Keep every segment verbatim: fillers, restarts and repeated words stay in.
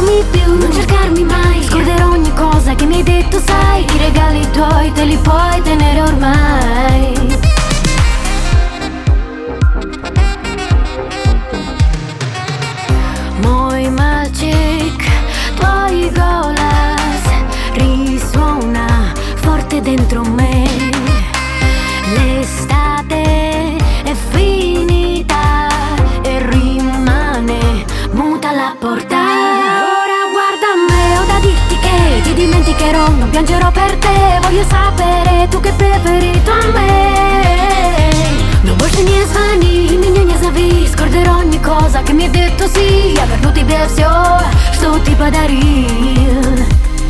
cercarmi più, non cercarmi mai. Scorderò ogni cosa che mi hai detto, sai. I regali tuoi te li puoi tenere ormai. Moj malček, tvojih glas risuona forte dentro me. L'estate è finita e rimane muta la porta. Ora guarda me, ho da dirti che ti dimenticherò, non piangerò per te. Voglio sapere tu che hai preferito a me. No больше не звони, меня не зови. Scorderò ogni cosa che mi hai detto sì. Я верну тебе все, что ты подарил.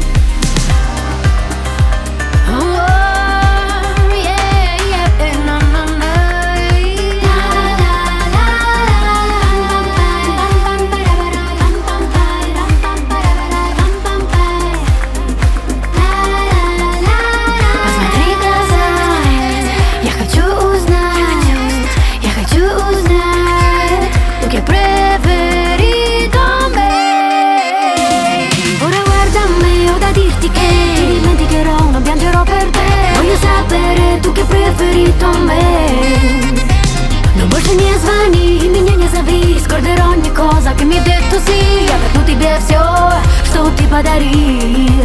Tu che hai preferito a me. Non больше не звони, меня не зови. Scorderò ogni cosa che mi hai detto sì. Я верну тебе все, что ты подарил.